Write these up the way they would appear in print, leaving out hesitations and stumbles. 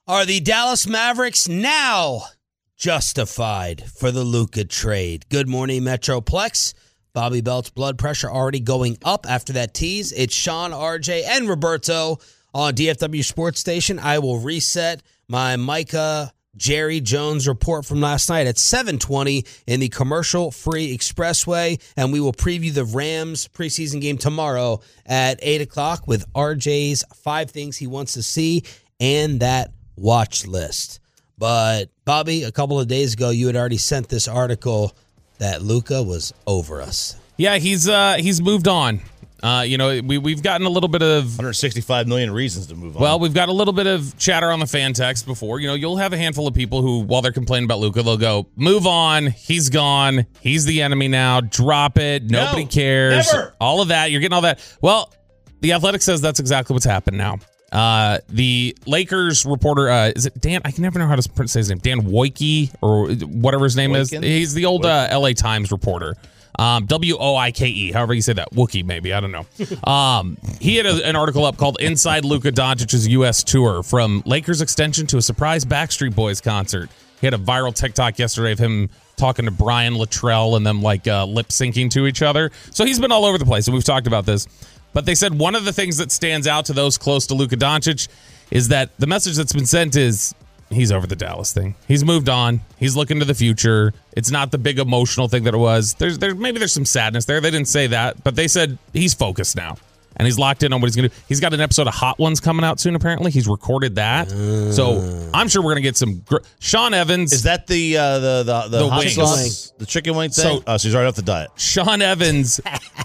Are the Dallas Mavericks now justified for the Luka trade? Good morning, Metroplex. Bobby Belt's blood pressure already going up after that tease. It's Sean, RJ, and Roberto on DFW Sports Station. I will reset my Micah Jerry Jones report from last night at 7:20 in the commercial-free expressway, and we will preview the Rams preseason game tomorrow at 8 o'clock with RJ's 5 things he wants to see and that watch list. But, Bobby, a couple of days ago, you had already sent this article that Luka was over us. Yeah, he's moved on. We've gotten a little bit of 165 million reasons to move on. Well, we've got a little bit of chatter on the fan text before. You'll have a handful of people who, while they're complaining about Luka, they'll go, "Move on. He's gone. He's the enemy now. Drop it. Nobody cares." Never. All of that. You're getting all that. Well, The Athletic says that's exactly what's happened now. The Lakers reporter, is it Dan? I can never know how to say his name. Dan Woike or whatever his name is. He's the old LA Times reporter. Woike, however you say that. Wookie, maybe. I don't know. He had an article up called Inside Luka Doncic's U.S. Tour, from Lakers extension to a surprise Backstreet Boys concert. He had a viral TikTok yesterday of him talking to Brian Luttrell and them lip syncing to each other. So he's been all over the place, and we've talked about this. But they said one of the things that stands out to those close to Luka Doncic is that the message that's been sent is he's over the Dallas thing. He's moved on. He's looking to the future. It's not the big emotional thing that it was. Maybe there's some sadness there. They didn't say that, but they said he's focused now. And he's locked in on what he's going to do. He's got an episode of Hot Ones coming out soon, apparently. He's recorded that. So I'm sure we're going to get some... Sean Evans... Is that the hot wings. sauce? The chicken wing thing? So he's already off the diet. Sean Evans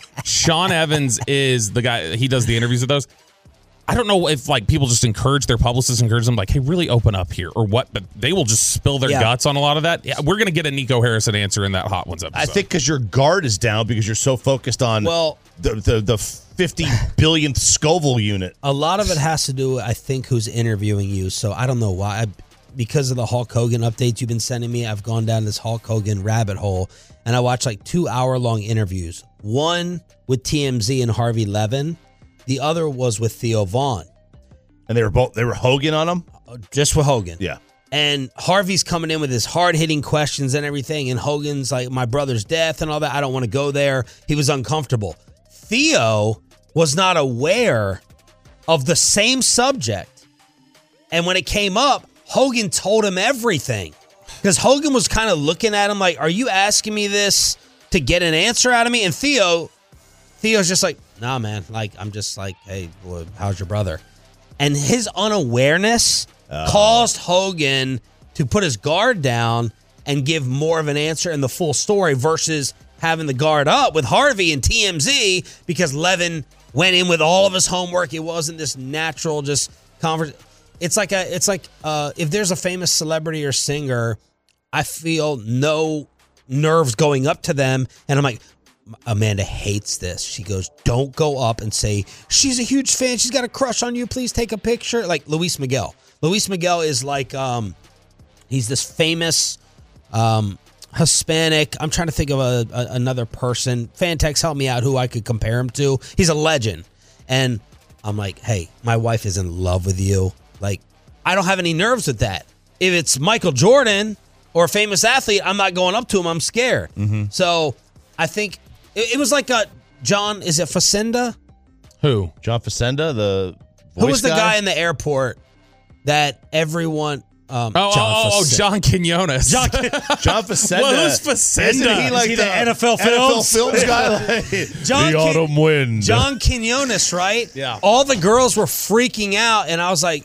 is the guy... He does the interviews with those. I don't know if people just encourage their publicists, encourage them hey, really open up here or what, but they will just spill their guts on a lot of that. Yeah, we're going to get a Nico Harrison answer in that Hot Ones episode. I think because your guard is down because you're so focused on the 50 billionth Scoville unit. A lot of it has to do, I think, who's interviewing you. So I don't know why. Because of the Hulk Hogan updates you've been sending me, I've gone down this Hulk Hogan rabbit hole, and I watched 2-hour-long interviews. One with TMZ and Harvey Levin. The other was with Theo Vaughn. And they were Hogan on them? Just with Hogan. Yeah. And Harvey's coming in with his hard-hitting questions and everything, and Hogan's like, my brother's death and all that. I don't want to go there. He was uncomfortable. Theo was not aware of the same subject. And when it came up, Hogan told him everything. Because Hogan was kind of looking at him like, are you asking me this to get an answer out of me? And Theo's just like, nah, man. I'm just like, hey, well, how's your brother? And his unawareness caused Hogan to put his guard down and give more of an answer and the full story versus having the guard up with Harvey and TMZ because Levin went in with all of his homework. It wasn't this natural just conversation. It's like if there's a famous celebrity or singer, I feel no nerves going up to them, and I'm like, Amanda hates this. She goes, don't go up and say, she's a huge fan. She's got a crush on you. Please take a picture. Like Luis Miguel. Luis Miguel is he's this famous Hispanic. I'm trying to think of another person. Fantex, help me out who I could compare him to. He's a legend. And I'm like, hey, my wife is in love with you. I don't have any nerves with that. If it's Michael Jordan or a famous athlete, I'm not going up to him. I'm scared. Mm-hmm. So I think it was like John, is it Facenda? Who? John Facenda, the voice Who was the guy? guy in the airport that everyone... John Quinones. John Facenda. Well, who's Facenda? Isn't he Is he the NFL Films guy? John the autumn wind. John Quinones, right? Yeah. All the girls were freaking out, and I was like,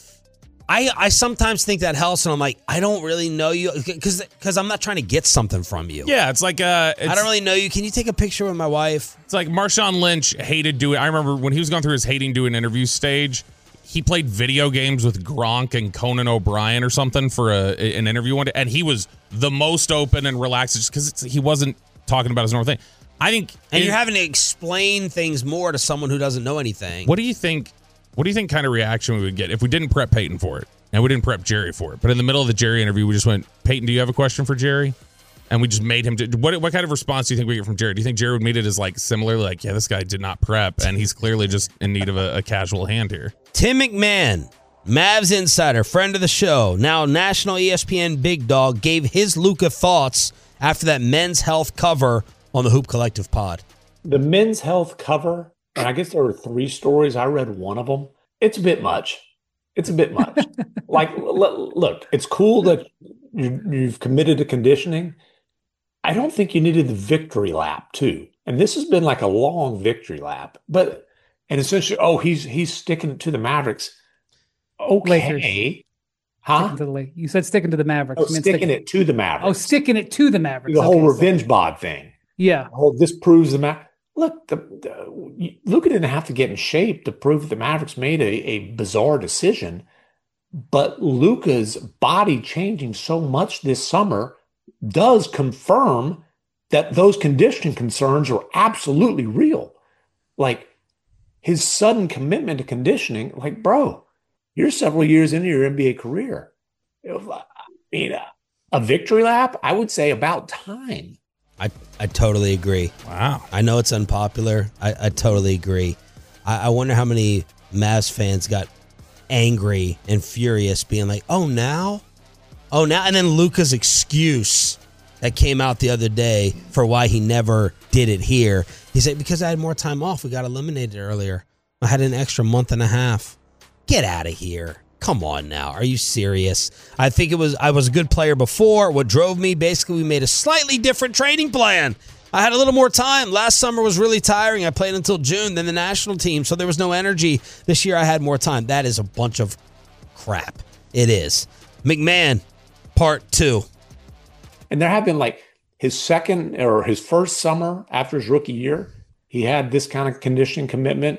I sometimes think that helps, and I'm like, I don't really know you, because I'm not trying to get something from you. Yeah, it's like... I don't really know you. Can you take a picture with my wife? It's like Marshawn Lynch hated doing... I remember when he was going through his hating doing interview stage, he played video games with Gronk and Conan O'Brien or something for an interview one day, and he was the most open and relaxed just because he wasn't talking about his normal thing. I think... And you're having to explain things more to someone who doesn't know anything. What do you think kind of reaction we would get if we didn't prep Peyton for it and we didn't prep Jerry for it? But in the middle of the Jerry interview, we just went, Peyton, do you have a question for Jerry? And we just made him... What kind of response do you think we get from Jerry? Do you think Jerry would meet it as similar? Yeah, this guy did not prep, and he's clearly just in need of a casual hand here. Tim McMahon Mavs insider, friend of the show, now national ESPN big dog, gave his Luka thoughts after that Men's Health cover on the Hoop Collective pod. The Men's Health cover, and I guess there were 3 stories. I read one of them. It's a bit much. Like, look, it's cool that you've committed to conditioning. I don't think you needed the victory lap, too. And this has been like a long victory lap. But, and essentially, he's sticking it to the Mavericks. Okay. Lakers. Huh? You said sticking to the Mavericks. Oh, sticking it to the Mavericks. Oh, sticking it to the Mavericks. The whole revenge bod thing. Yeah. This proves the Mavericks. Look, Luka didn't have to get in shape to prove that the Mavericks made a bizarre decision. But Luka's body changing so much this summer does confirm that those conditioning concerns are absolutely real. Like, his sudden commitment to conditioning, like, bro, you're several years into your NBA career. I mean, a victory lap, I would say about time. I totally agree. Wow. I know it's unpopular. I totally agree. I wonder how many Mavs fans got angry and furious being like, oh, now? And then Luka's excuse that came out the other day for why he never did it here. He said, because I had more time off. We got eliminated earlier. I had an extra month and a half. Get out of here. Come on now. Are you serious? I think I was a good player before. What drove me, basically, we made a slightly different training plan. I had a little more time. Last summer was really tiring. I played until June, then the national team, so there was no energy. This year I had more time. That is a bunch of crap. It is. McMahon, part 2. And there have been his second or his first summer after his rookie year, he had this kind of conditioning commitment.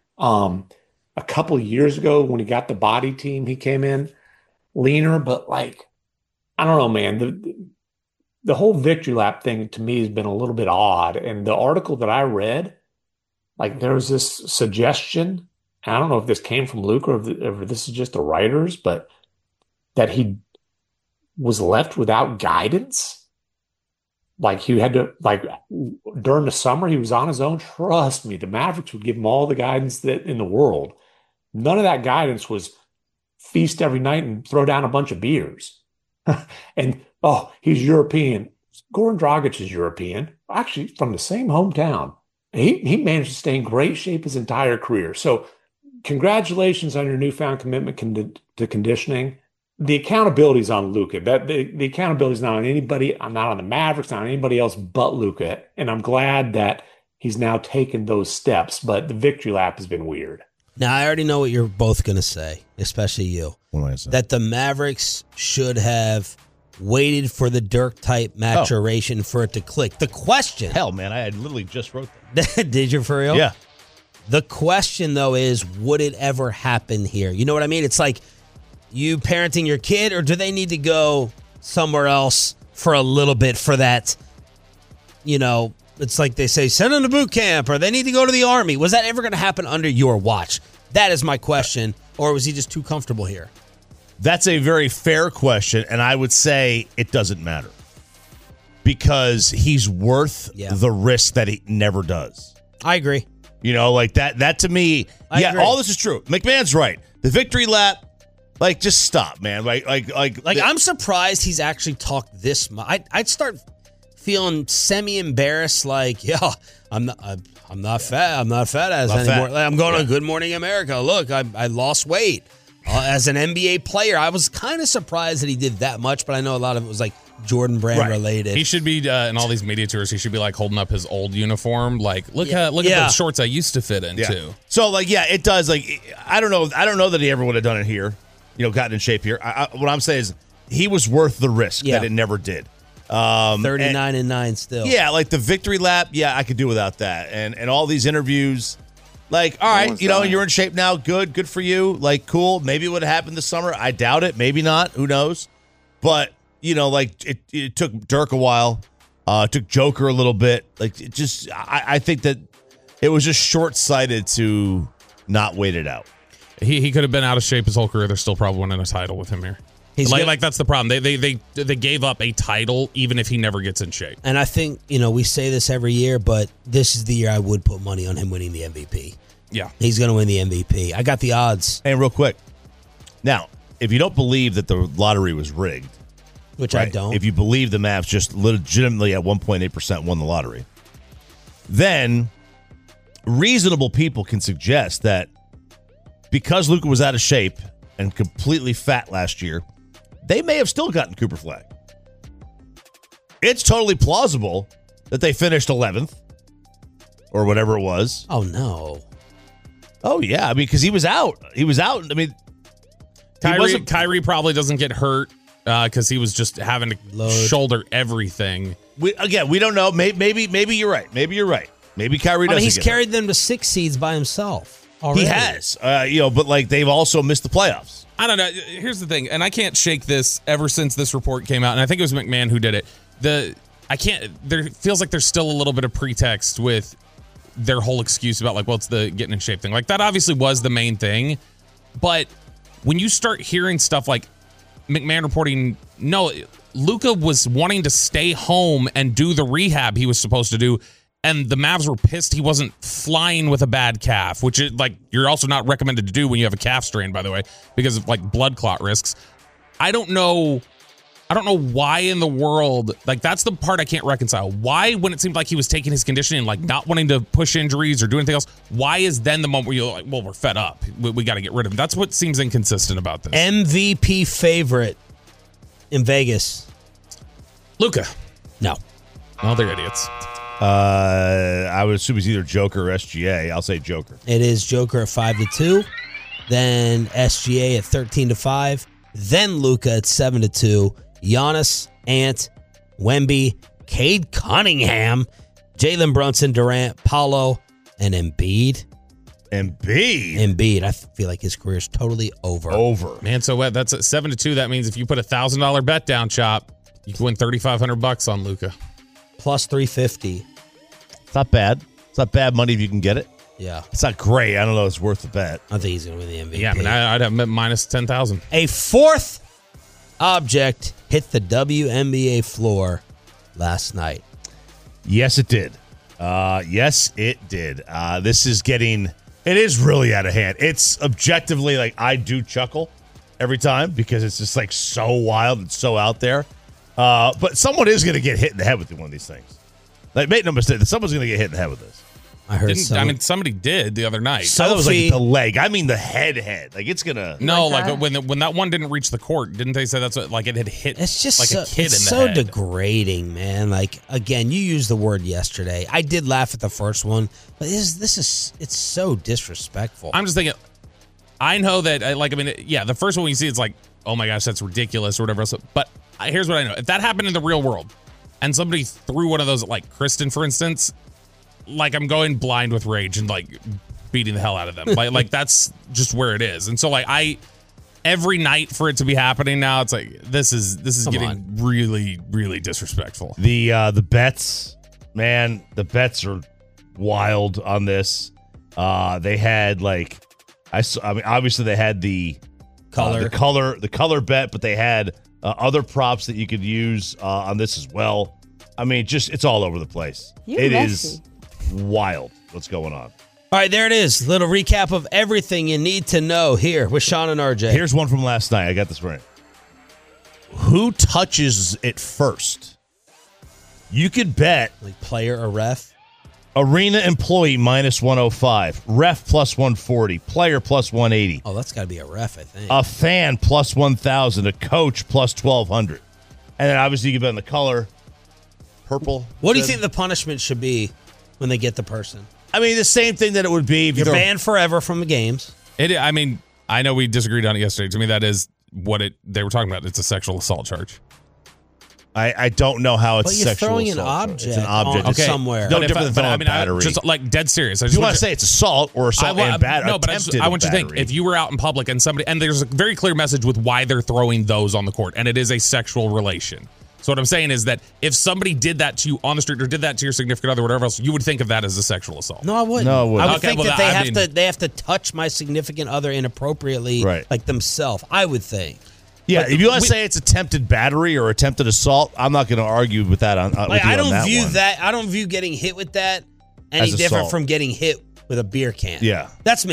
A couple of years ago when he got the body team, he came in leaner, but I don't know, man. The whole victory lap thing to me has been a little bit odd. And the article that I read, there was this suggestion, and I don't know if this came from Luka or if this is just the writers, but that he was left without guidance. He had to, during the summer, he was on his own. Trust me, the Mavericks would give him all the guidance that in the world. None of that guidance was feast every night and throw down a bunch of beers. And, he's European. Goran Dragic is European, actually from the same hometown. He managed to stay in great shape his entire career. So congratulations on your newfound commitment to conditioning. The accountability is on Luka. The accountability is not on anybody. I'm not on the Mavericks, not on anybody else but Luka. And I'm glad that he's now taken those steps. But the victory lap has been weird. Now, I already know what you're both going to say, especially you. What am I saying? That the Mavericks should have waited for the Dirk-type maturation for it to click. The question... Hell, man, I had literally just wrote that. Did you for real? Yeah. The question, though, is would it ever happen here? You know what I mean? It's like you parenting your kid, or do they need to go somewhere else for a little bit for that, it's like they say, send them to boot camp, or they need to go to the Army. Was that ever going to happen under your watch? That is my question. Or was he just too comfortable here? That's a very fair question, and I would say it doesn't matter. Because he's worth the risk that he never does. I agree. That to me, I agree. All this is true. McMahon's right. The victory lap, just stop, man. I'm surprised he's actually talked this much. I'd start feeling semi-embarrassed, I'm not fat. I'm not fat as anymore. I'm going on Good Morning America. Look, I lost weight. As an NBA player, I was kind of surprised that he did that much, but I know a lot of it was Jordan Brand related. He should be in all these media tours. He should be holding up his old uniform, look at those shorts I used to fit into. Yeah. So it does. I don't know that he ever would have done it here. Gotten in shape here. What I'm saying is he was worth the risk that it never did. 39-9 still. Yeah, the victory lap. Yeah, I could do without that. And all these interviews. All right, you're in shape now. Good for you. Cool. Maybe it would have happened this summer. I doubt it. Maybe not. Who knows? But it took Dirk a while. Took Joker a little bit. I think that it was just short-sighted to not wait it out. He could have been out of shape his whole career. They're still probably winning a title with him here. That's the problem. They gave up a title even if he never gets in shape. And I think, we say this every year, but this is the year I would put money on him winning the MVP. Yeah. He's going to win the MVP. I got the odds. Hey, real quick. Now, if you don't believe that the lottery was rigged, which I right, don't. if you believe the Mavs just legitimately at 1.8% won the lottery, then reasonable people can suggest that because Luka was out of shape and completely fat last year, they may have still gotten Cooper Flag. It's totally plausible that they finished 11th or whatever it was. Oh, no. Oh, yeah. I mean, because he was out. He was out. I mean, Kyrie probably doesn't get hurt because he was just having to shoulder everything. We don't know. Maybe you're right. Maybe you're right. Maybe Kyrie doesn't. He's carried them to 6 seeds by himself already. He has. But like they've also missed the playoffs. I don't know. Here's the thing, and I can't shake this ever since this report came out, and I think it was McMahon who did it. There feels like there's still a little bit of pretext with their whole excuse about like, well, it's the getting in shape thing. Like that obviously was the main thing, but when you start hearing stuff like McMahon reporting, no, Luka was wanting to stay home and do the rehab he was supposed to do, and the Mavs were pissed he wasn't flying with a bad calf, which is like you're also not recommended to do when you have a calf strain, by the way, because of like blood clot risks. I don't know why in the world, like that's the part I can't reconcile. Why, when it seemed like he was taking his conditioning, like not wanting to push injuries or do anything else, why is then the moment where you're like, well, we're fed up. We got to get rid of him. That's what seems inconsistent about this. MVP favorite in Vegas. Luka. No. Well, they're idiots. I would assume it's either Joker or SGA. I'll say Joker. It is Joker at 5-2, then SGA at 13-5, then Luka at 7-2. Giannis, Ant, Wemby, Cade Cunningham, Jalen Brunson, Durant, Paolo, and Embiid. Embiid. I feel like his career is totally over. Man, so what? That's at 7-2. That means if you put $1,000 bet down, Chop, you can win $3,500 on Luka. Plus 350. It's not bad. It's not bad money if you can get it. Yeah. It's not great. I don't know. It's worth the bet. I think he's going to win the MVP. Yeah, I mean, I'd have minus 10,000. A fourth object hit the WNBA floor last night. Yes, it did. Yes, it did. This is getting, it is really out of hand. It's objectively like I do chuckle every time because it's just like so wild and so out there. But someone is going to get hit in the head with one of these things. Like, make no mistake, someone's going to get hit in the head with this. I heard somebody did the other night. I thought it was like the leg. I mean the head. Like it's gonna. No, like when that one didn't reach the court, didn't they say that's what, like it had hit? It's just like so, a kid it's in the so head. degrading, man. Like again, you used the word yesterday. I did laugh at the first one, but it's so disrespectful. I'm just thinking. I know that the first one you see, it's like, oh my gosh, that's ridiculous or whatever else. But here's what I know: if that happened in the real world, and somebody threw one of those at like Kristen, for instance. Like I'm going blind with rage and like beating the hell out of them. like that's just where it is. And so like every night for it to be happening now, it's like this is getting really, really disrespectful. The bets, man, the bets are wild on this. They had like I mean obviously they had the color bet, but they had other props that you could use on this as well. I mean, it's all over the place. It is wild what's going on. All right, there it is. Little recap of everything you need to know here with Sean and RJ. Here's one from last night. I got this right. Who touches it first? You could bet like player or ref. Arena employee minus 105, ref plus 140, player plus 180. Oh, that's got to be a ref, I think. A fan plus 1,000, a coach plus 1,200. And then obviously you can bet on the color. Purple. What do you think the punishment should be when they get the person? I mean, the same thing that it would be if you're banned forever from the games. I mean, I know we disagreed on it yesterday. To me, that is what they were talking about. It's a sexual assault charge. I don't know how it's sexual throwing assault. an object. It's an object somewhere. No different than throwing a battery. Just like dead serious. You want to say it's assault or assault and battery? No, but I want you to think if you were out in public and there's a very clear message with why they're throwing those on the court, and it is a sexual relation. So what I'm saying is that if somebody did that to you on the street or did that to your significant other, whatever else, you would think of that as a sexual assault. No, I wouldn't. No, I wouldn't. I would think that they have to touch my significant other inappropriately, like themselves. I would think. Yeah, if you want to say it's attempted battery or attempted assault, I'm not going to argue with that. I don't view that. I don't view getting hit with that any different from getting hit with a beer can. Yeah, that's me.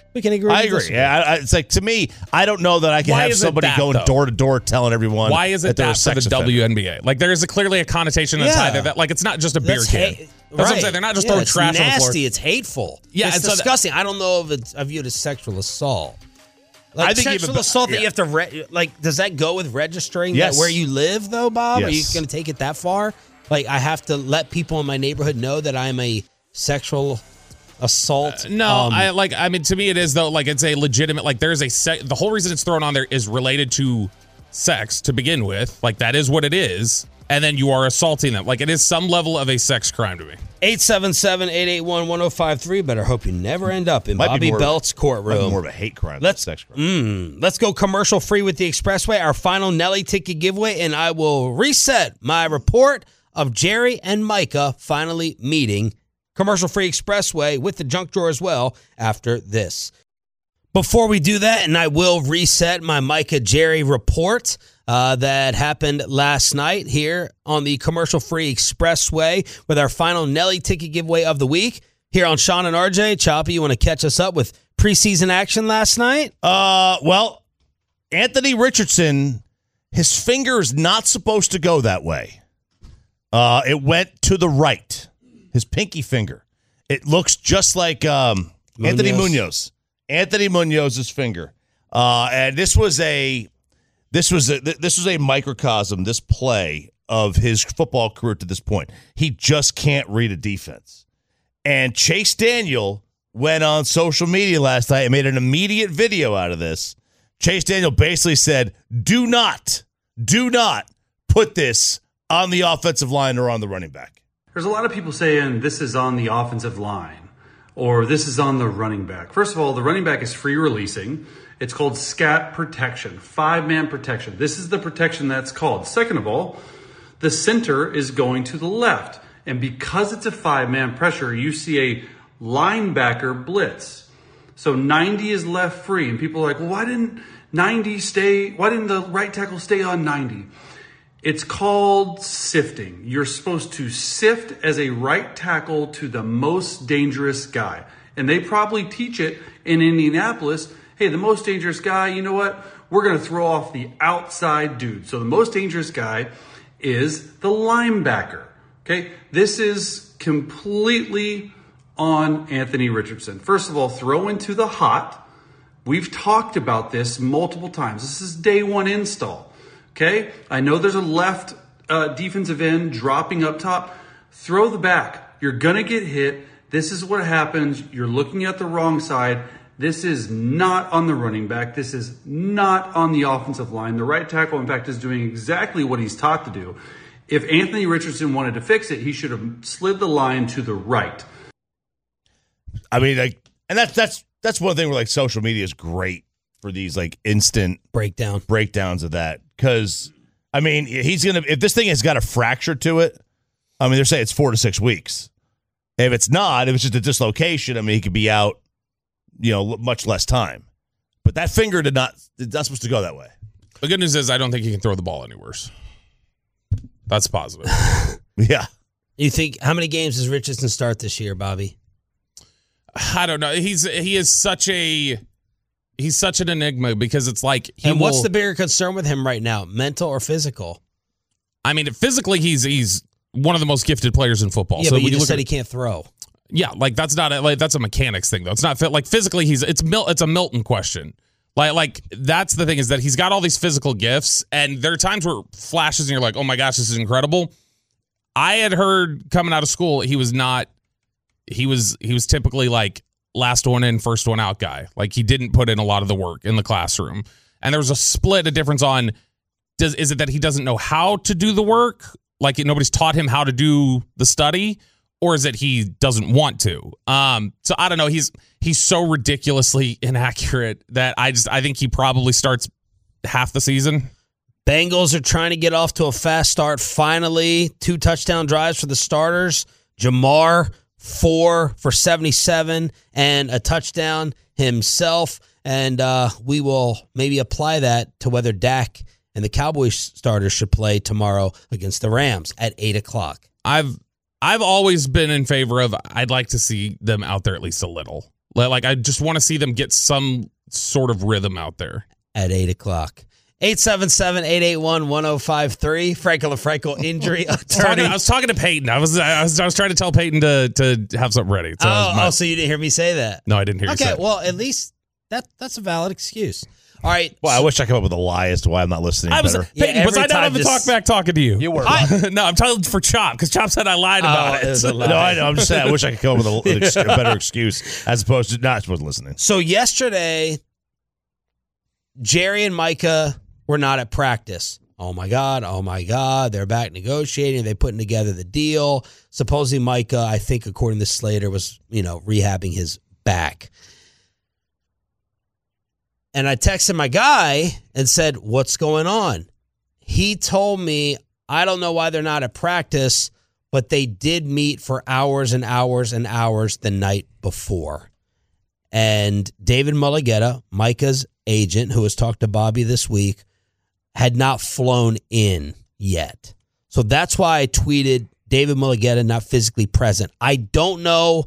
We can agree. I agree. Yeah, it's like, to me, I don't know that I can have somebody going door to door telling everyone. Why is it that for the WNBA? Like, there is clearly a connotation that's high there. Like, it's not just a beer can. That's what I'm saying. They're not just throwing trash on the floor. Nasty. It's hateful. Yeah, it's disgusting. I don't know if I view it as sexual assault. Like, I think sexual assault that you have to does that go with registering that where you live though, Bob? Yes. Are you going to take it that far? Like, I have to let people in my neighborhood know that I'm a sexual assault? No, I mean, to me it is though. Like, it's a legitimate. Like, there's the whole reason it's thrown on there is related to sex to begin with. Like, that is what it is, and then you are assaulting them. Like, it is some level of a sex crime to me. 877-881-1053. Better hope you never end up in Bobby Belt's courtroom. More of a hate crime than a sex crime. Let's go commercial free with the Expressway, our final Nelly ticket giveaway, and I will reset my report of Jerry and Micah finally meeting. Commercial free Expressway with the junk drawer as well after this. Before we do that, and I will reset my Micah Jerry report that happened last night here on the Commercial Free Expressway with our final Nelly ticket giveaway of the week here on Sean and RJ. Choppy, you want to catch us up with preseason action last night? Well, Anthony Richardson, his finger is not supposed to go that way. It went to the right, his pinky finger. It looks just like Anthony Munoz. Anthony Munoz's finger. And this was a microcosm, this play of his football career to this point. He just can't read a defense. And Chase Daniel went on social media last night and made an immediate video out of this. Chase Daniel basically said, do not put this on the offensive line or on the running back. There's a lot of people saying this is on the offensive line or this is on the running back. First of all, the running back is free releasing. It's called scat protection, 5-man protection. This is the protection that's called. Second of all, the center is going to the left. And because it's a 5-man pressure, you see a linebacker blitz. So 90 is left free. And people are like, well, why didn't the right tackle stay on 90? It's called sifting. You're supposed to sift as a right tackle to the most dangerous guy. And they probably teach it in Indianapolis. Hey, the most dangerous guy, you know what? We're going to throw off the outside dude. So the most dangerous guy is the linebacker. Okay? This is completely on Anthony Richardson. First of all, throw into the hot. We've talked about this multiple times. This is day one install. Okay, I know there's a left defensive end dropping up top. Throw the back. You're going to get hit. This is what happens. You're looking at the wrong side. This is not on the running back. This is not on the offensive line. The right tackle, in fact, is doing exactly what he's taught to do. If Anthony Richardson wanted to fix it, he should have slid the line to the right. I mean, like, and that's one thing where, like, social media is great for these, like, instant breakdowns of that. Because, I mean, if this thing has got a fracture to it, I mean, they're saying it's 4 to 6 weeks. If it's not, if it's just a dislocation, I mean, he could be out, much less time. But that finger it's not supposed to go that way. The good news is I don't think he can throw the ball any worse. That's positive. Yeah. You think, how many games does Richardson start this year, Bobby? I don't know. He's such an enigma because it's like what's the bigger concern with him right now, mental or physical? I mean, physically he's one of the most gifted players in football. Yeah, so but you just said he can't throw. Yeah, like that's a mechanics thing though. It's not fit. Like physically it's a Milton question. Like that's the thing is that he's got all these physical gifts, and there are times where flashes and you're like, oh my gosh, this is incredible. I had heard coming out of school he was typically like last one in, first one out guy. Like he didn't put in a lot of the work in the classroom. And there was a difference on is it that he doesn't know how to do the work? Like nobody's taught him how to do the study, or is it he doesn't want to? So I don't know. He's so ridiculously inaccurate that I think he probably starts half the season. Bengals are trying to get off to a fast start. Finally, 2 touchdown drives for the starters. Jamar 4 for 77 and a touchdown himself. And we will maybe apply that to whether Dak and the Cowboys starters should play tomorrow against the Rams at 8:00. I've always been in favor of I'd like to see them out there at least a little. Like, I just want to see them get some sort of rhythm out there. At 8 o'clock. 877-881-1053. Frankel Frankel injury attorney. I was talking to Peyton. I was trying to tell Peyton to have something ready. So so you didn't hear me say that? No, I didn't hear you say that. Okay, well, at least that's a valid excuse. All right. Well, I wish I came up with a lie as to why I'm not listening better. Peyton, was I not on the talk back talking to you? You were. No, I'm telling for Chop, because Chop said I lied about it. No, I know. I'm just saying I wish I could come up with a better excuse as opposed to not supposed to listening. So yesterday, Jerry and Micah were not at practice. Oh my God. They're back negotiating. They're putting together the deal. Supposedly Micah, I think according to Slater, was, rehabbing his back. And I texted my guy and said, what's going on? He told me, I don't know why they're not at practice, but they did meet for hours and hours and hours the night before. And David Mulugheta, Micah's agent, who has talked to Bobby this week, had not flown in yet. So that's why I tweeted David Mulugheta not physically present. I don't know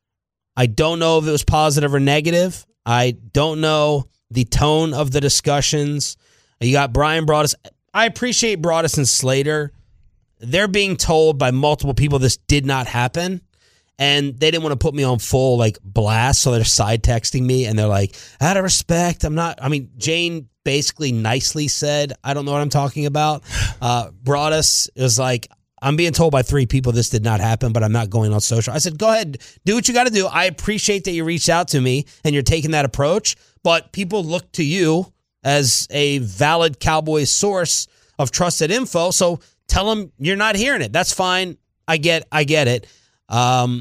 if it was positive or negative. I don't know the tone of the discussions. You got Brian Broaddus. I appreciate Broaddus and Slater. They're being told by multiple people this did not happen, and they didn't want to put me on full blast, so they're side texting me, and they're like, out of respect, Jane basically nicely said, I don't know what I'm talking about. Broaddus is like, I'm being told by 3 people this did not happen, but I'm not going on social. I said, go ahead, do what you got to do. I appreciate that you reached out to me and you're taking that approach, but people look to you as a valid Cowboys source of trusted info, so tell them you're not hearing it. That's fine. I get it. And,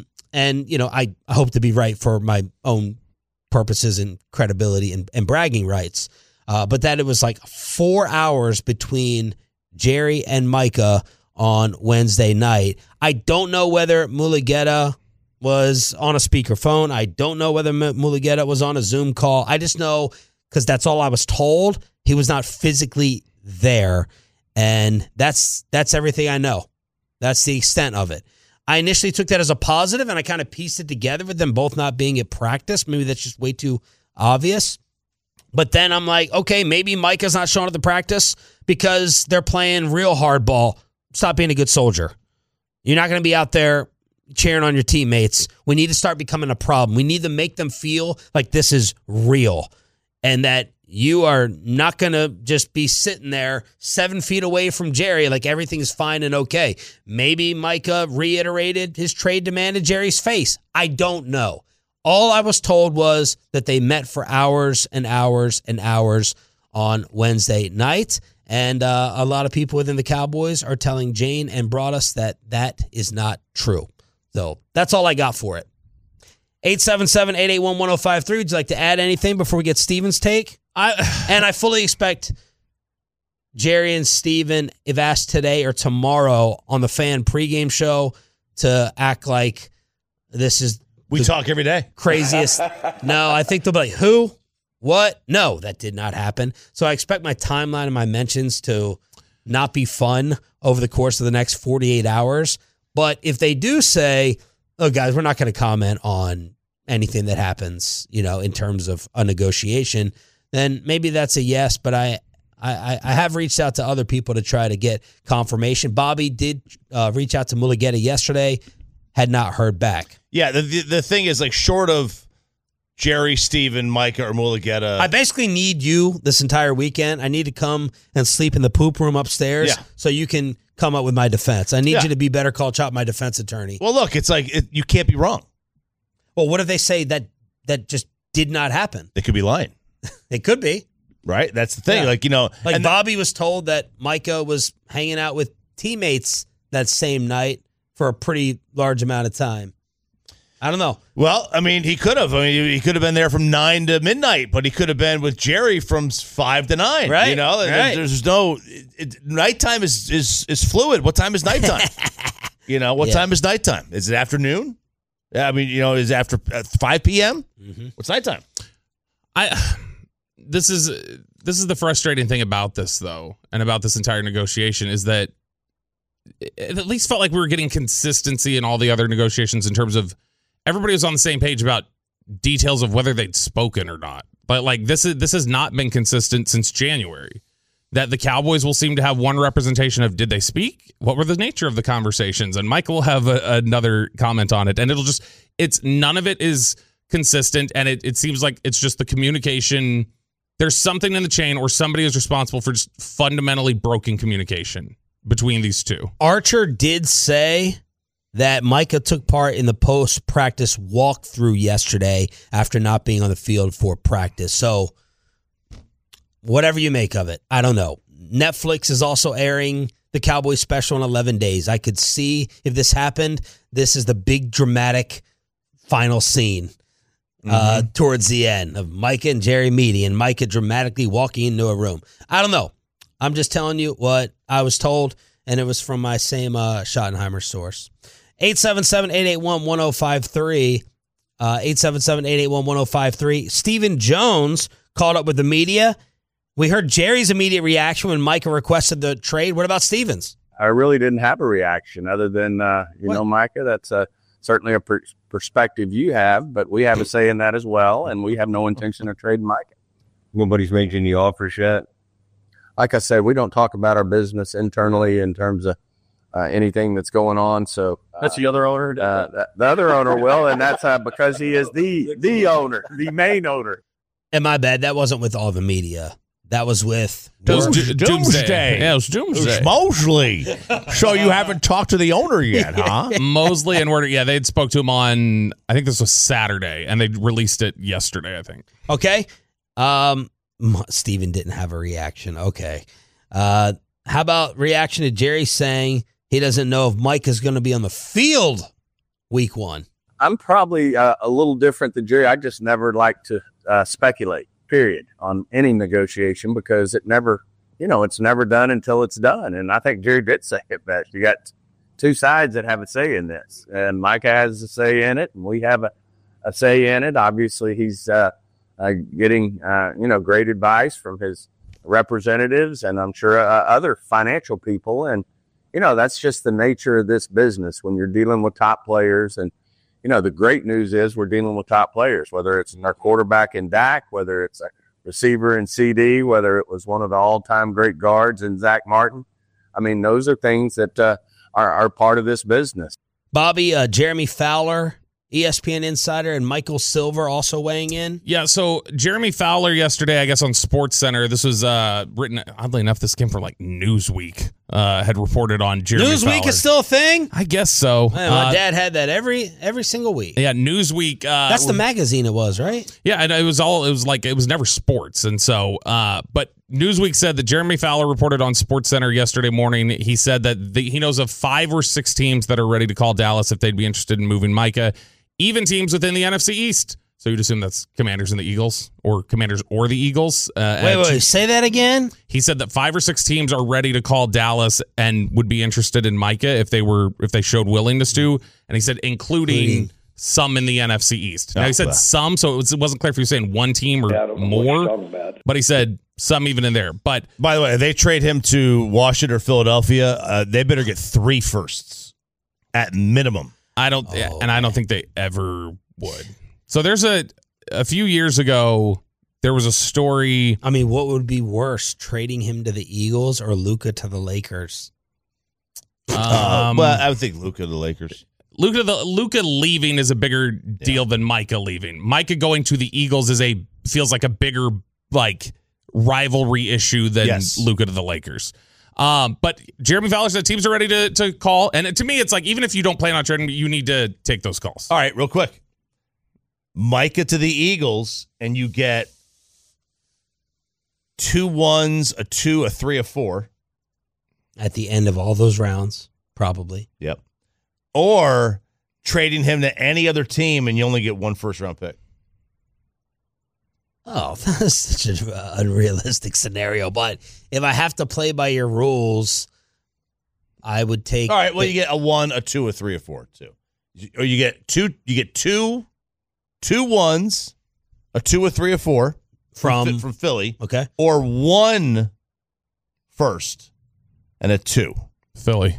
I hope to be right for my own purposes and credibility and bragging rights. But that it was 4 hours between Jerry and Micah on Wednesday night. I don't know whether Mulugheta was on a speakerphone. I don't know whether Mulugheta was on a Zoom call. I just know, because that's all I was told, he was not physically there. And that's everything I know. That's the extent of it. I initially took that as a positive, and I kind of pieced it together with them both not being at practice. Maybe that's just way too obvious. But then I'm like, okay, maybe Micah's not showing up to practice because they're playing real hardball. Stop being a good soldier. You're not going to be out there cheering on your teammates. We need to start becoming a problem. We need to make them feel like this is real and that you are not going to just be sitting there 7 feet away from Jerry like everything's fine and okay. Maybe Micah reiterated his trade demand in Jerry's face. I don't know. All I was told was that they met for hours and hours and hours on Wednesday night. And a lot of people within the Cowboys are telling Jane and Broaddus that is not true. So that's all I got for it. 877-881-1053. Would you like to add anything before we get Steven's take? I fully expect Jerry and Steven, if asked today or tomorrow on the fan pregame show, to act like this is we talk every day. Craziest. No, I think they'll be like, who? What? No, that did not happen. So I expect my timeline and my mentions to not be fun over the course of the next 48 hours. But if they do say, oh, guys, we're not going to comment on anything that happens, in terms of a negotiation, then maybe that's a yes. But I have reached out to other people to try to get confirmation. Bobby did reach out to Mulugheta yesterday, had not heard back. Yeah, the thing is, short of Jerry, Steven, Micah, or Mulugheta. I basically need you this entire weekend. I need to come and sleep in the poop room upstairs so you can come up with my defense. I need you to be Better Call Chop, my defense attorney. Well, look, it's you can't be wrong. Well, what if they say that just did not happen? They could be lying. They could be. Right? That's the thing. Yeah. And Bobby was told that Micah was hanging out with teammates that same night for a pretty large amount of time. I don't know. Well, he could have. He could have been there from 9 to midnight, but he could have been with Jerry from 5 to 9. Right. Right. There's no nighttime is fluid. What time is nighttime? What time is nighttime? Is it afternoon? Yeah, is it after 5 p.m.? Mm-hmm. What's nighttime? This is the frustrating thing about this, though, and about this entire negotiation is that it at least felt like we were getting consistency in all the other negotiations in terms of everybody was on the same page about details of whether they'd spoken or not. But like this has not been consistent since January. That the Cowboys will seem to have one representation of did they speak? What were the nature of the conversations? And Mike will have another comment on it. And it's none of it is consistent. And it seems like it's just the communication. There's something in the chain or somebody is responsible for just fundamentally broken communication between these two. Archer did say that Micah took part in the post-practice walkthrough yesterday after not being on the field for practice. So whatever you make of it, I don't know. Netflix is also airing the Cowboys special in 11 days. I could see if this happened, this is the big dramatic final scene towards the end of Micah and Jerry meeting and Micah dramatically walking into a room. I don't know. I'm just telling you what I was told, and it was from my same Schottenheimer source. 877-881-1053. 877-881-1053. Stephen Jones called up with the media. We heard Jerry's immediate reaction when Micah requested the trade. What about Stevens? I really didn't have a reaction other than, Micah, that's certainly a perspective you have, but we have a say in that as well, and we have no intention of trading Micah. Nobody's making the offers yet. Like I said, we don't talk about our business internally in terms of anything that's going on. So that's the other owner. The other owner will, and that's because he is the owner, the main owner. And my bad, that wasn't with all the media. That was with Doomsday. Yeah, it was Doomsday. It was Mosley. So you haven't talked to the owner yet, huh? Mosley and Werder. Yeah, they had spoke to him on, I think this was Saturday, and they released it yesterday, I think. Okay. Steven didn't have a reaction. Okay. How about reaction to Jerry saying he doesn't know if Mike is going to be on the field week 1? I'm probably a little different than Jerry. I just never like to speculate, period, on any negotiation because it never, it's never done until it's done. And I think Jerry did say it best. You got two sides that have a say in this, and Mike has a say in it, and we have a say in it. Obviously, he's getting, great advice from his representatives and I'm sure other financial people. And, that's just the nature of this business when you're dealing with top players. And, the great news is we're dealing with top players, whether it's our quarterback in Dak, whether it's a receiver in CD, whether it was one of the all-time great guards in Zach Martin. I mean, those are things that are part of this business. Bobby, Jeremy Fowler, ESPN insider, and Michael Silver also weighing in. Yeah, so Jeremy Fowler yesterday, I guess on SportsCenter, this was written, oddly enough, this came from like Newsweek, had reported on Jeremy Fowler. Newsweek is still a thing? I guess so. Man, my dad had that every single week. Yeah, Newsweek. That's the magazine it was, right? Yeah, and it was never sports. And so, but Newsweek said that Jeremy Fowler reported on SportsCenter yesterday morning. He said that he knows of 5 or 6 teams that are ready to call Dallas if they'd be interested in moving Micah. Even teams within the NFC East. So you'd assume that's Commanders and the Eagles, or Commanders or the Eagles. Wait, say that again? He said that 5 or 6 teams are ready to call Dallas and would be interested in Micah if they showed willingness to. And he said including some in the NFC East. Now he said some, so it wasn't clear if he was saying one team or more. But he said some even in there. But by the way, if they trade him to Washington or Philadelphia, they better get 3 firsts at minimum. I don't think they ever would. So there's a few years ago, there was a story. I mean, what would be worse, trading him to the Eagles or Luka to the Lakers? Well, I would think Luka to the Lakers. Luka leaving is a bigger deal than Micah leaving. Micah going to the Eagles feels like a bigger rivalry issue than Luka to the Lakers. But Jeremy Fowler said teams are ready to call. And to me, it's like, even if you don't plan on trading, you need to take those calls. All right, real quick. Micah to the Eagles, and you get 2 1s, a 2, a 3, a 4. At the end of all those rounds, probably. Yep. Or trading him to any other team, and you only get 1 first-round pick. Oh, that's such an unrealistic scenario. But if I have to play by your rules, I would take. All right. Well, you get a 1, a 2, a 3, a 4, too. Or you get two 2 1s, a 2, a 3, a 4 from Philly. Okay. Or 1 first and a 2. Philly.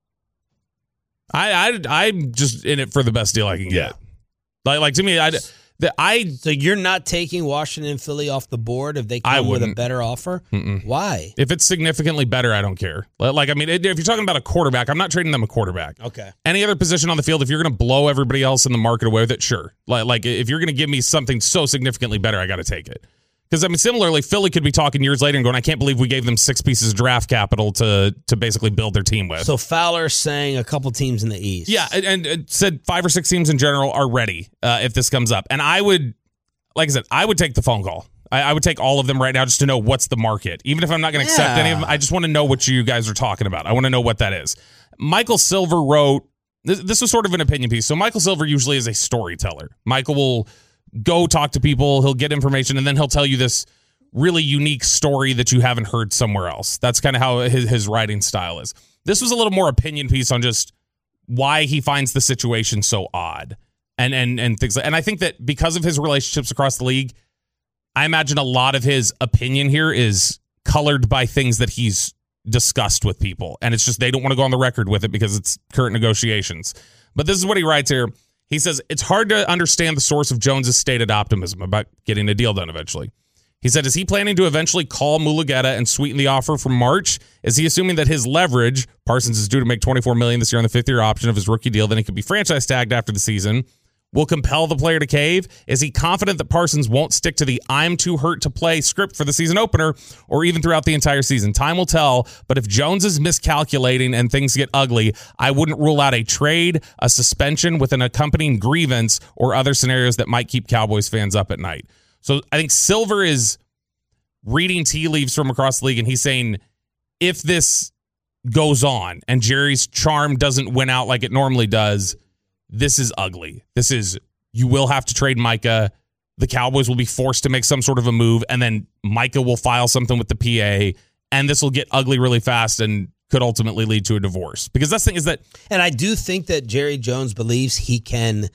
I'm just in it for the best deal I can get. Like to me, So you're not taking Washington and Philly off the board if they come with a better offer? Why? If it's significantly better, I don't care. Like, I mean, if you're talking about a quarterback, I'm not trading them a quarterback. Okay. Any other position on the field, if you're going to blow everybody else in the market away with it, sure. Like if you're going to give me something so significantly better, I got to take it. Because, I mean, similarly, Philly could be talking years later and going, I can't believe we gave them 6 pieces of draft capital to basically build their team with. So Fowler's saying a couple teams in the East. Yeah, and said 5 or 6 teams in general are ready if this comes up. And I would, like I said, I would take the phone call. I would take all of them right now just to know what's the market. Even if I'm not going to accept any of them, I just want to know what you guys are talking about. I want to know what that is. Michael Silver wrote, this was sort of an opinion piece. So Michael Silver usually is a storyteller. Michael will go talk to people, he'll get information, and then he'll tell you this really unique story that you haven't heard somewhere else. That's kind of how his writing style is. This was a little more opinion piece on just why he finds the situation so odd and things like. And I think that because of his relationships across the league, I imagine a lot of his opinion here is colored by things that he's discussed with people. And it's just they don't want to go on the record with it because it's current negotiations. But this is what he writes here. He says, it's hard to understand the source of Jones's stated optimism about getting a deal done eventually. He said, is he planning to eventually call Mulugheta and sweeten the offer from March? Is he assuming that his leverage, Parsons is due to make $24 million this year on the 5th-year option of his rookie deal, then he could be franchise tagged after the season, will compel the player to cave? Is he confident that Parsons won't stick to the I'm too hurt to play script for the season opener or even throughout the entire season? Time will tell, but if Jones is miscalculating and things get ugly, I wouldn't rule out a trade, a suspension with an accompanying grievance, or other scenarios that might keep Cowboys fans up at night. So I think Silver is reading tea leaves from across the league, and he's saying if this goes on and Jerry's charm doesn't win out like it normally does, this is ugly. This is, you will have to trade Micah. The Cowboys will be forced to make some sort of a move, and then Micah will file something with the PA, and this will get ugly really fast and could ultimately lead to a divorce. Because that's the thing is that... And I do think that Jerry Jones believes he can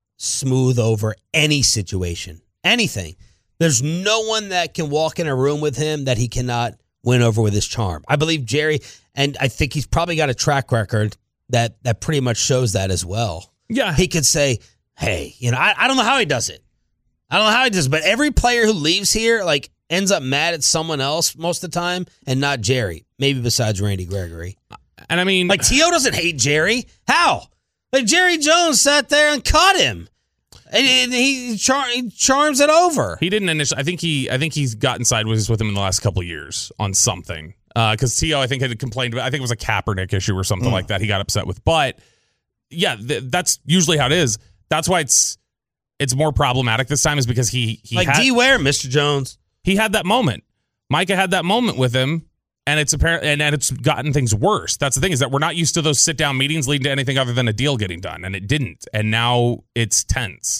smooth over any situation, anything. There's no one that can walk in a room with him that he cannot win over with his charm. I believe Jerry, and I think he's probably got a track record that pretty much shows that as well. Yeah. He could say, hey, I don't know how he does it. I don't know how he does it, but every player who leaves here, like, ends up mad at someone else most of the time and not Jerry. Maybe besides Randy Gregory. And I mean... Like, T.O. doesn't hate Jerry. How? Like, Jerry Jones sat there and cut him. And he charms it over. He didn't initially. I think he's gotten sideways with him in the last couple of years on something. Because T.O. I think had complained about. I think it was a Kaepernick issue or something like that. He got upset with. But yeah, that's usually how it is. That's why it's more problematic this time, is because he like D Ware, Mr. Jones. He had that moment. Micah had that moment with him. And it's apparent, and it's gotten things worse. That's the thing, is that we're not used to those sit-down meetings leading to anything other than a deal getting done, and it didn't. And now it's tense.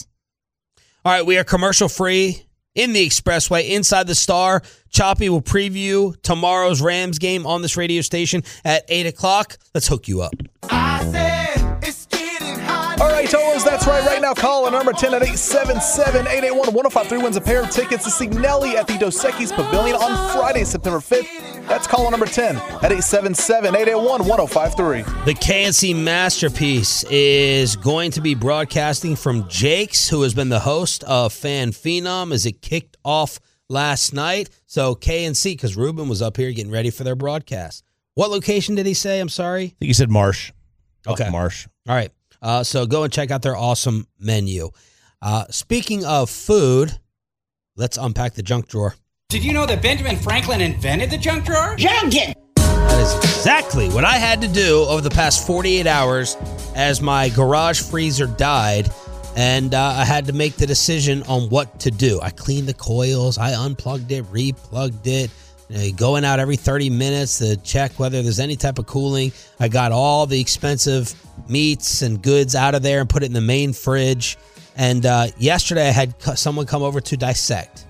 All right, we are commercial-free in the Expressway, inside the Star. Choppy will preview tomorrow's Rams game on this radio station at 8 o'clock. Let's hook you up. All right, Tolos, that's right. Right now, call on number 10 at 877-881-1053 wins a pair of tickets to see Nelly at the Dos Equis Pavilion on Friday, September 5th. That's call on number 10 at 877-881-1053. The KNC Masterpiece is going to be broadcasting from Jake's, who has been the host of Fan Phenom, as it kicked off last night. So KNC, because Ruben was up here getting ready for their broadcast. What location did he say? I'm sorry. I think he said Marsh. Okay. Marsh. All right. So go and check out their awesome menu. Speaking of food, let's unpack the junk drawer. Did you know that Benjamin Franklin invented the junk drawer? Junkin! That is exactly what I had to do over the past 48 hours as my garage freezer died, and I had to make the decision on what to do. I cleaned the coils, I unplugged it, replugged it, going out every 30 minutes to check whether there's any type of cooling. I got all the expensive meats and goods out of there and put it in the main fridge. And yesterday I had someone come over to dissect.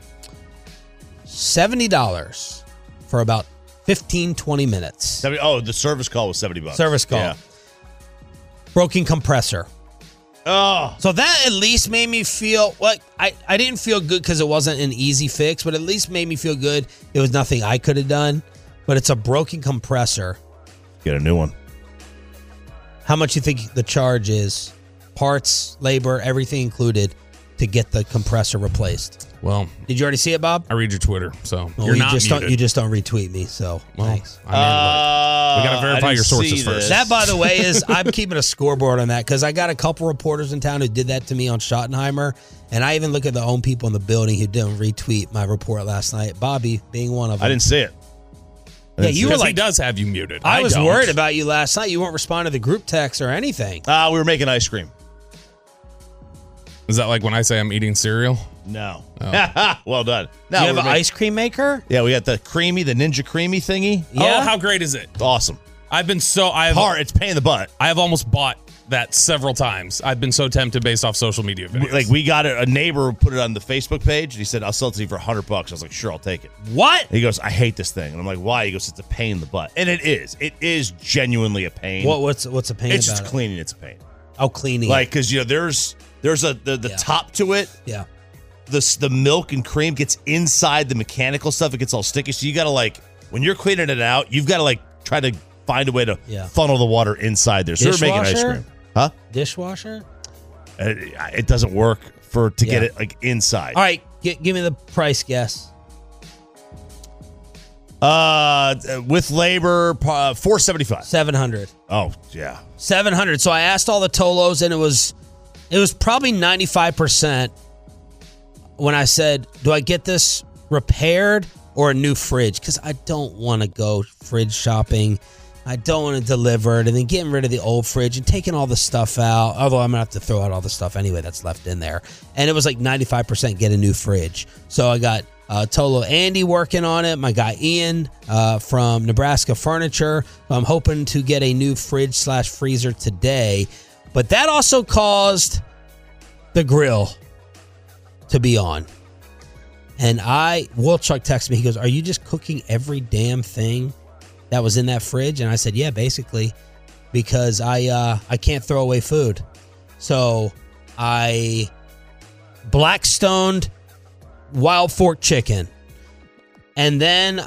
$70 for about 15-20 minutes. Oh, the service call was $70. Service call. Yeah. Broken compressor. Oh. So that at least made me feel like I didn't feel good because it wasn't an easy fix, but at least made me feel good. It was nothing I could have done, but it's a broken compressor. Get a new one. How much you think the charge is? Parts, labor, everything included. to get the compressor replaced. Well, did you already see it, Bob? I read your Twitter, so well, you're not you just don't retweet me. So thanks. We got to verify your sources first. That, by the way, is I'm keeping a scoreboard on that because I got a couple reporters in town who did that to me on Schottenheimer, and I even look at the own people in the building who didn't retweet my report last night. Bobby being one of them. I didn't see it. Yeah, you were like, he does have you muted. I was worried about you last night. You weren't responding to the group text or anything. We were making ice cream. Is that like when I say I'm eating cereal? No. Oh. Well done. No, you have an ice cream maker? Yeah, we got the Ninja Creamy thingy. Yeah. Oh, how great is it? Awesome. It's pain in the butt. I have almost bought that several times. I've been so tempted based off social media videos. Like we got it, a neighbor put it on the Facebook page, and he said, "I'll sell it to you for $100." I was like, "Sure, I'll take it." What? And he goes, "I hate this thing," and I'm like, "Why?" He goes, "It's a pain in the butt," and it is. It is genuinely a pain. What's a pain? It's about just it? cleaning. It's a pain. Oh, cleaning. Like because there's the top to it. Yeah. The milk and cream gets inside the mechanical stuff. It gets all sticky. So you got to when you're cleaning it out, you've got to try to find a way to funnel the water inside there. So we're making ice cream. Huh? Dishwasher? It doesn't work to get it inside. All right, give me the price guess. With labor, $475. 700. Oh yeah, 700. So I asked all the Tolos, and it was probably 95%. When I said, "Do I get this repaired or a new fridge?" Because I don't want to go fridge shopping. I don't want to deliver it and then getting rid of the old fridge and taking all the stuff out. Although I'm going to have to throw out all the stuff anyway that's left in there. And it was like 95% get a new fridge. So I got Tolo Andy working on it. My guy Ian from Nebraska Furniture. I'm hoping to get a new fridge/freezer today. But that also caused the grill to be on. And Wolchuk texted me. He goes, "Are you just cooking every damn thing that was in that fridge?" And I said, "Yeah, basically, because I can't throw away food." So I Blackstoned Wild Fork chicken, and then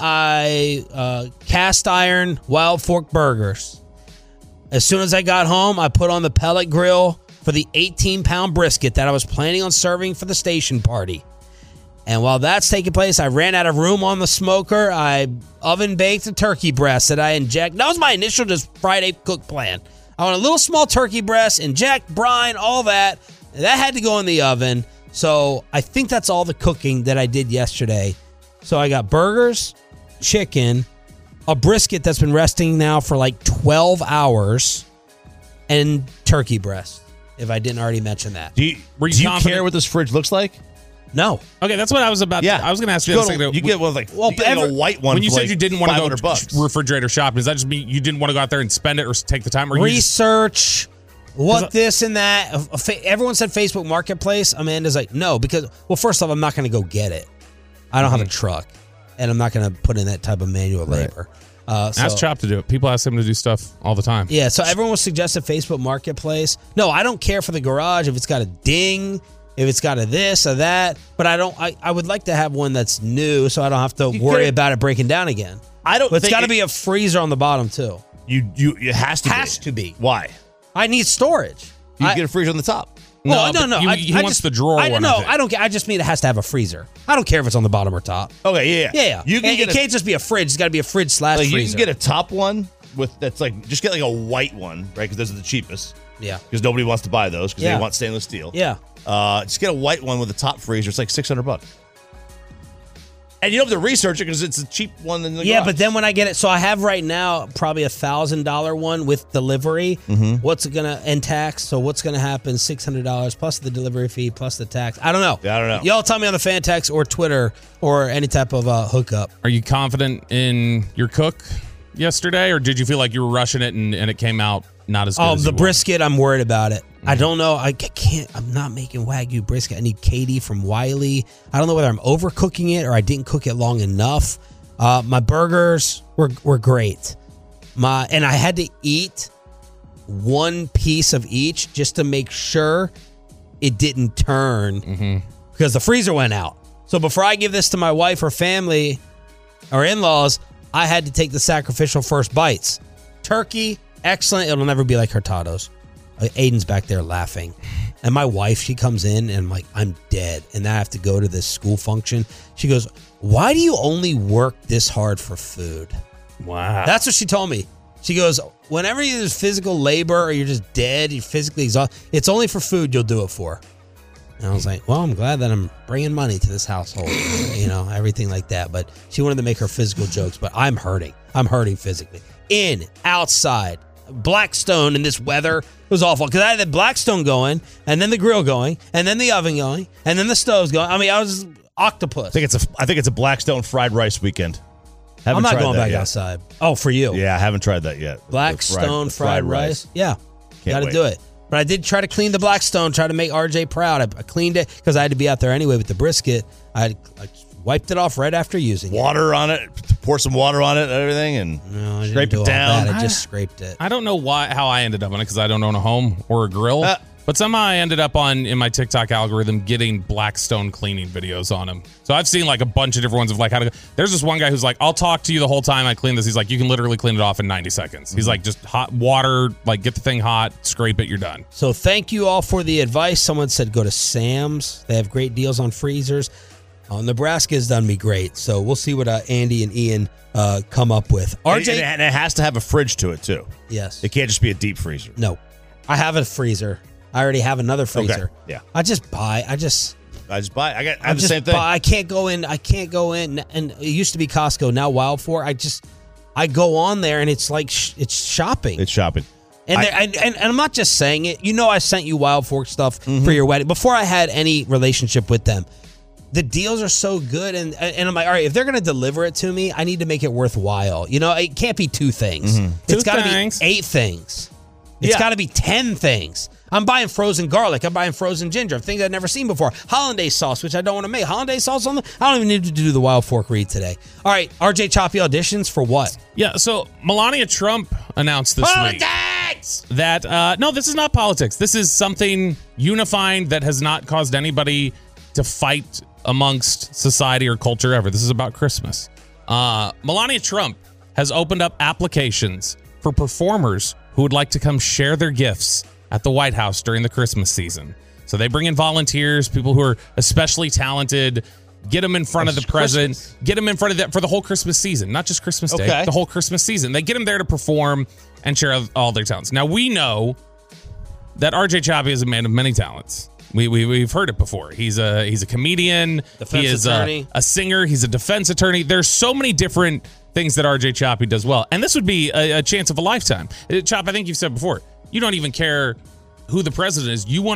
I cast iron Wild Fork burgers. As soon as I got home, I put on the pellet grill for the 18-pound brisket that I was planning on serving for the station party. And while that's taking place, I ran out of room on the smoker. I oven baked a turkey breast that I inject. That was my initial just Friday cook plan. I want a little small turkey breast, inject brine, all that. That had to go in the oven. So I think that's all the cooking that I did yesterday. So I got burgers, chicken, a brisket that's been resting now for like 12 hours, and turkey breast, if I didn't already mention that. Do you care what this fridge looks like? No. Okay, that's what I was about. Yeah, I was going to ask you. You get one a white one. When you said you didn't want to go $500. refrigerator shopping, does that just mean you didn't want to go out there and spend it or take the time? Or research this and that? Everyone said Facebook Marketplace. Amanda's like, no, because first off, I'm not going to go get it. I don't have a truck, and I'm not going to put in that type of manual labor. Ask Chop to do it. People ask him to do stuff all the time. Yeah, so everyone was suggesting Facebook Marketplace. No, I don't care for the garage if it's got a ding. If it's got a this or that, but I would like to have one that's new, so I don't have to worry about it breaking down again. But it's got to be a freezer on the bottom too. It has to be. Has to be. Why? I need storage. You can get a freezer on the top. No. He wants the drawer one. No, I don't. I just mean it has to have a freezer. I don't care if it's on the bottom or top. Okay, yeah. It can't just be a fridge. It's got to be a fridge/freezer. You can get a top one that's just get like a white one, right? Because those are the cheapest. Yeah. Because nobody wants to buy those because they want stainless steel. Yeah. Just get a white one with a top freezer. It's like $600. And you don't have to research it because it's a cheap one in the garage. But then when I get it, so I have right now probably $1,000 one with delivery. What's it gonna and tax? So what's gonna happen? $600 plus the delivery fee plus the tax. I don't know. Yeah, I don't know. Y'all tell me on the fan text or Twitter or any type of hookup. Are you confident in your cook yesterday, or did you feel like you were rushing it and it came out not as good as the brisket, I'm worried about it. I don't know. I can't. I'm not making Wagyu brisket. I need Katie from Wiley. I don't know whether I'm overcooking it or I didn't cook it long enough. My burgers were great. And I had to eat one piece of each just to make sure it didn't turn because the freezer went out. So before I give this to my wife or family or in-laws, I had to take the sacrificial first bites. Turkey, excellent. It'll never be like Hurtado's. Aiden's back there laughing. And my wife, she comes in and I'm like, I'm dead. And then I have to go to this school function. She goes, why do you only work this hard for food? Wow. That's what she told me. She goes, whenever there's physical labor or you're just dead, you're physically exhausted, it's only for food you'll do it for. And I was like, well, I'm glad that I'm bringing money to this household, everything like that. But she wanted to make her physical jokes, but I'm hurting. I'm hurting physically. In, outside, Blackstone in this weather, it was awful. Because I had the Blackstone going, and then the grill going, and then the oven going, and then the stoves going. I mean, I was octopus. I think it's a Blackstone fried rice weekend. I'm not going back outside. Oh, for you? Yeah, I haven't tried that yet. Blackstone fried rice. Yeah, got to wait. do it. But I did try to clean the Blackstone, try to make RJ proud. I cleaned it because I had to be out there anyway with the brisket. I wiped it off right after using water on it, pour some water on it and everything, and scrape it down. I just scraped it. I don't know how I ended up on it because I don't own a home or a grill. But somehow I ended up in my TikTok algorithm getting Blackstone cleaning videos on him. So I've seen like a bunch of different ones of like how to. There's this one guy who's like, I'll talk to you the whole time I clean this. He's like, you can literally clean it off in 90 seconds. Mm-hmm. He's like, just hot water, like get the thing hot, scrape it, you're done. So thank you all for the advice. Someone said go to Sam's. They have great deals on freezers. Nebraska has done me great. So we'll see what Andy and Ian come up with. RJ, and it has to have a fridge to it too. Yes. It can't just be a deep freezer. No. I have a freezer. I already have another freezer. Okay. Yeah. I just buy. I just buy. I have the same thing. I can't go in. And it used to be Costco. Now Wild For. I go on there and it's like it's shopping. It's shopping. And I'm not just saying it. I sent you Wild Fork stuff for your wedding before I had any relationship with them. The deals are so good, and I'm like, all right, if they're going to deliver it to me, I need to make it worthwhile. It can't be 2 things. Mm-hmm. It's got to be 8 things. It's got to be 10 things. I'm buying frozen garlic. I'm buying frozen ginger. Things I've never seen before. Hollandaise sauce, which I don't want to make. Hollandaise sauce I don't even need to do the Wild Fork read today. All right, RJ Choppy auditions for what? Yeah, so Melania Trump announced this week that, no, this is not politics. This is something unifying that has not caused anybody to fight amongst society or culture ever. This is about Christmas. Melania Trump has opened up applications for performers who would like to come share their gifts at the White House during the Christmas season. So they bring in volunteers, people who are especially talented, get them in front of the president, get them in front of for the whole Christmas season, not just Christmas Day, the whole Christmas season. They get them there to perform and share all their talents. Now, we know that RJ Choppy is a man of many talents. We've heard it before. He's a comedian. He is a singer. He's a defense attorney. There's so many different things that RJ Choppy does well. And this would be a chance of a lifetime. Chop, I think you've said before, you don't even care who the president is. You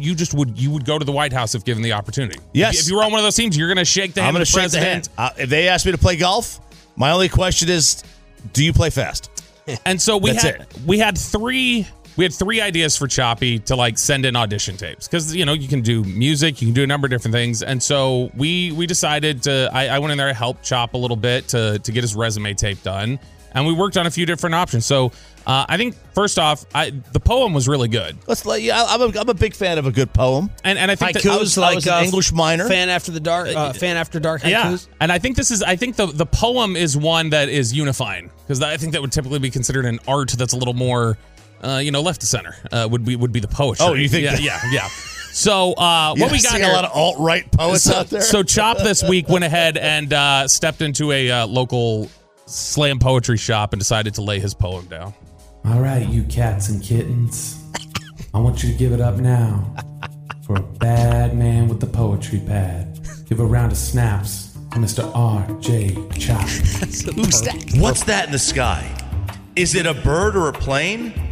would go to the White House if given the opportunity. Yes. If you were on one of those teams, you're going to shake the hand of the president. If they ask me to play golf, my only question is, do you play fast? And so we had three ideas for Choppy to send in audition tapes because you can do music, you can do a number of different things, and so we decided to. I went in there to help Chop a little bit to get his resume tape done, and we worked on a few different options. So I think first off, the poem was really good. I'm a big fan of a good poem, and I think haikus, that I was an English minor, fan after dark haikus. Yeah, and I think the poem is one that is unifying because I think that would typically be considered an art that's a little more. Left to center would be the poetry. Oh, you think? Yeah. So what we got here, a lot of alt-right poets out there. So Chop this week went ahead and stepped into a local slam poetry shop and decided to lay his poem down. All right, you cats and kittens, I want you to give it up now for a bad man with the poetry pad. Give a round of snaps to Mr. R.J. Chop. Who's that? What's that in the sky? Is it a bird or a plane?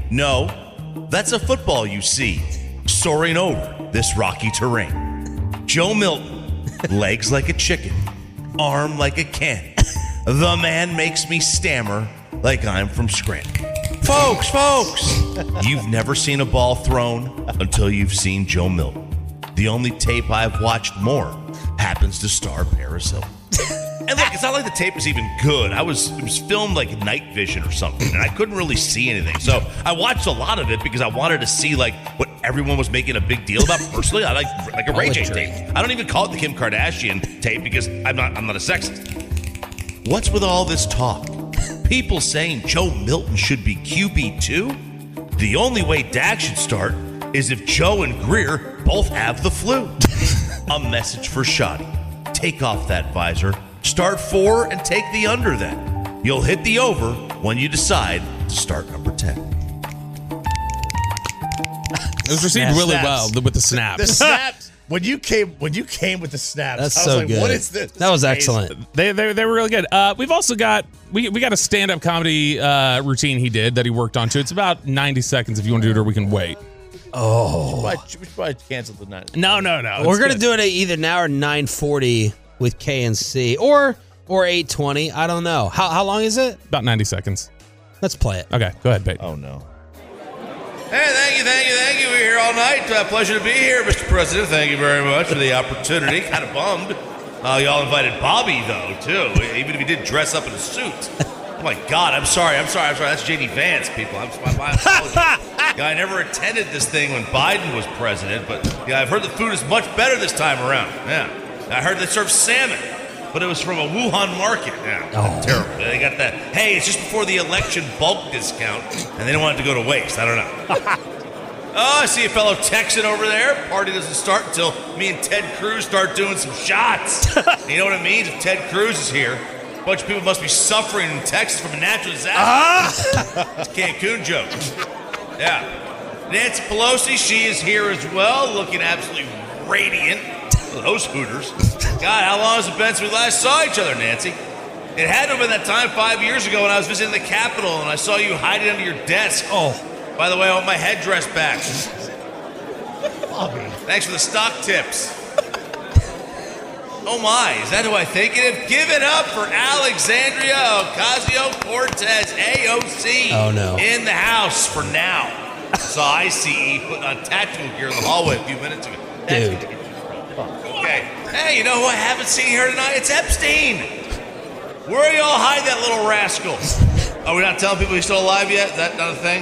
No, that's a football you see, soaring over this rocky terrain. Joe Milton, legs like a chicken, arm like a cannon. The man makes me stammer like I'm from Scranton. Folks, you've never seen a ball thrown until you've seen Joe Milton. The only tape I've watched more happens to star Paris Hilton. And look, it's not like the tape was even good. It was filmed like night vision or something, and I couldn't really see anything. So I watched a lot of it because I wanted to see what everyone was making a big deal about. Personally, I like a Ray J tape. I don't even call it the Kim Kardashian tape because I'm not a sexist. What's with all this talk? People saying Joe Milton should be QB2? The only way Dak should start is if Joe and Greer both have the flu. A message for Shoddy. Take off that visor, start 4, and take the under then. You'll hit the over when you decide to start number 10. It was received really well with the snaps. The snaps. When you came with the snaps, That's I was so like, good. what is this? That was excellent. They were really good. We've also got we got a stand-up comedy routine he did that he worked on too. It's about 90 seconds if you want to do it, or we can wait. Oh, We should probably cancel the night. No. We're gonna do it at either now or 9:40 with KNC, or 8:20. I don't know. How long is it? About 90 seconds. Let's play it. Okay, go ahead, Pete. Oh no. Hey, thank you. We're here all night. Pleasure to be here, Mr. President. Thank you very much for the opportunity. Kind of bummed. Y'all invited Bobby, though, too, even if he did dress up in a suit. Oh, my God. I'm sorry. That's J.D. Vance, people. My apologies. I never attended this thing when Biden was president, but I've heard the food is much better this time around. Yeah. I heard they serve salmon, but it was from a Wuhan market. Yeah, terrible. They got that, hey, it's just before the election bulk discount, and they don't want it to go to waste. I don't know. Oh, I see a fellow Texan over there. Party doesn't start until me and Ted Cruz start doing some shots. You know what it means if Ted Cruz is here? A bunch of people must be suffering in Texas from a natural disaster. It's a Cancun joke. Yeah. Nancy Pelosi, she is here as well, looking absolutely radiant. Those Hooters. God, how long has it been since we last saw each other, Nancy? It had to have been that time 5 years ago when I was visiting the Capitol and I saw you hiding under your desk. Oh, by the way, I want my headdress back. Bobby. Thanks for the stock tips. Oh my, is that who I think it is? Give it up for Alexandria Ocasio-Cortez, AOC. Oh no. In the house for now. Saw ICE putting on tactical gear in the hallway a few minutes ago. Dude. Okay. Hey, you know who I haven't seen here tonight? It's Epstein. Where y'all hide that little rascal? Are we not telling people he's still alive yet? Is that not a thing?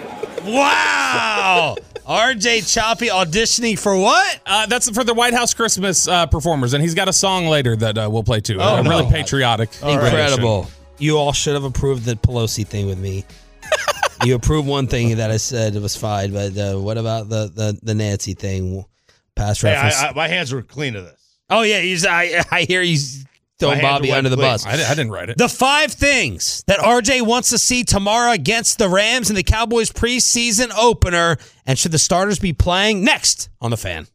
Wow. RJ Choppy auditioning for what? That's for the White House Christmas performers, and he's got a song later that we'll play too. Really patriotic. Incredible. You all should have approved the Pelosi thing with me. You approved one thing that I said it was fine, but what about the Nancy thing? Past reference. Hey, my hands were clean of this. Oh yeah, I hear you throwing Bobby under the bus. I didn't write it. The 5 things that RJ wants to see tomorrow against the Rams in the Cowboys preseason opener, and should the starters be playing? Next on The Fan.